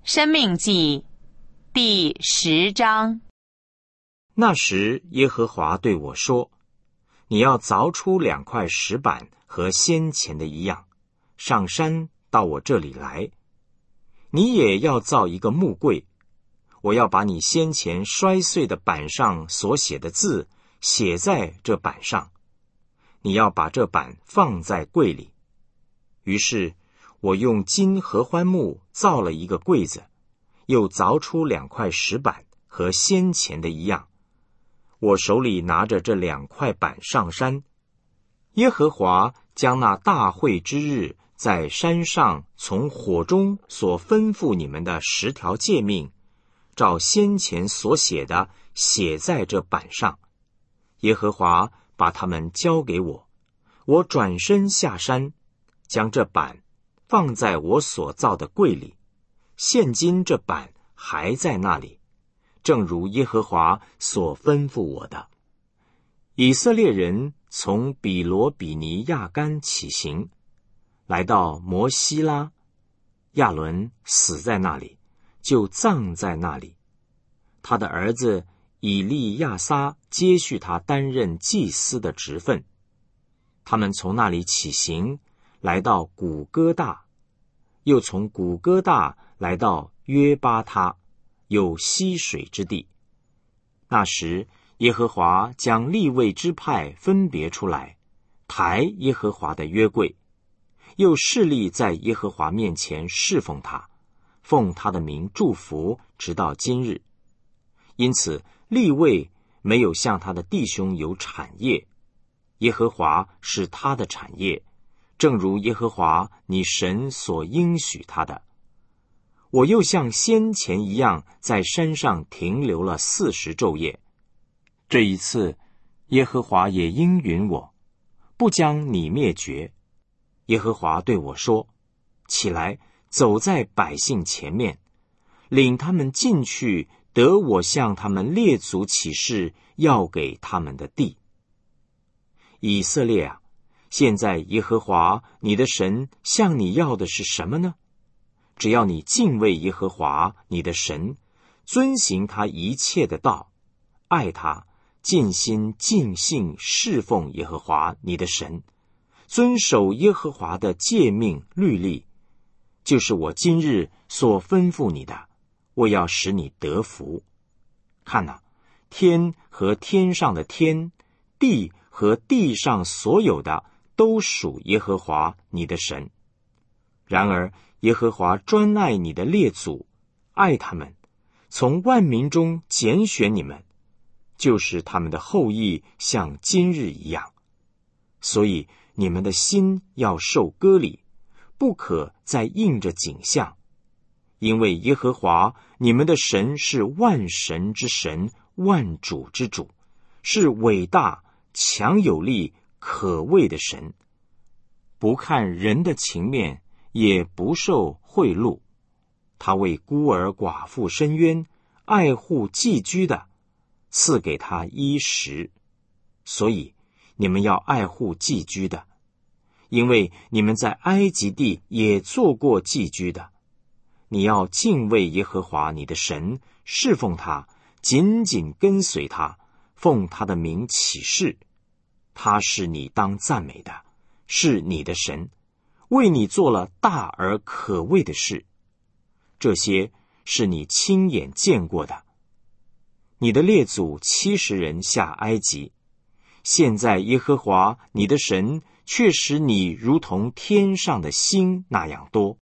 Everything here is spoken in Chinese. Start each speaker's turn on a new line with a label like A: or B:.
A: 申命记第10章。
B: 那时耶和华对我说，你要凿出2块石板和先前的一样，上山到我这里来。你也要造一个木柜，我要把你先前摔碎的板上所写的字写在这板上，你要把这板放在柜里。于是我用金合欢木造了一个柜子，又凿出2块石板和先前的一样。我手里拿着这2块板上山。耶和华将那大会之日在山上从火中所吩咐你们的10条诫命，照先前所写的写在这板上。耶和华把它们交给我，我转身下山，将这板放在我所造的柜里。现今这板还在那里，正如耶和华所吩咐我的。以色列人从比罗比尼亚干起行，来到摩西拉，亚伦死在那里，就葬在那里。他的儿子以利亚撒接续他担任祭司的职分。他们从那里起行，来到古哥大，又从古哥大来到约巴他，有溪水之地。那时耶和华将利未支派分别出来，抬耶和华的约柜，又侍立在耶和华面前侍奉他，奉他的名祝福，直到今日。因此利未没有像他的弟兄有产业，耶和华是他的产业，正如耶和华你神所应许他的。我又像先前一样，在山上停留了40昼夜。这一次耶和华也应允我，不将你灭绝。耶和华对我说，起来，走在百姓前面，领他们进去得我向他们列祖起誓要给他们的地。以色列啊，现在耶和华你的神向你要的是什么呢？只要你敬畏耶和华你的神，遵行他一切的道，爱他，尽心尽性侍奉耶和华你的神，遵守耶和华的诫命律例，就是我今日所吩咐你的，我要使你得福。看哪，天和天上的天，地和地上所有的，都属耶和华你的神。然而耶和华专爱你的列祖，爱他们，从万民中拣选你们，就是他们的后裔像今日一样。所以你们的心要受割礼，不可再应着景象，因为耶和华你们的神是万神之神，万主之主，是伟大强有力可畏的神，不看人的情面，也不受贿赂。他为孤儿寡妇伸冤，爱护寄居的，赐给他衣食。所以你们要爱护寄居的，因为你们在埃及地也做过寄居的。你要敬畏耶和华你的神，侍奉他，紧紧跟随他，奉他的名起誓。他是你当赞美的，是你的神，为你做了大而可畏的事。这些是你亲眼见过的。你的列祖70人下埃及，现在耶和华你的神却使你如同天上的星那样多。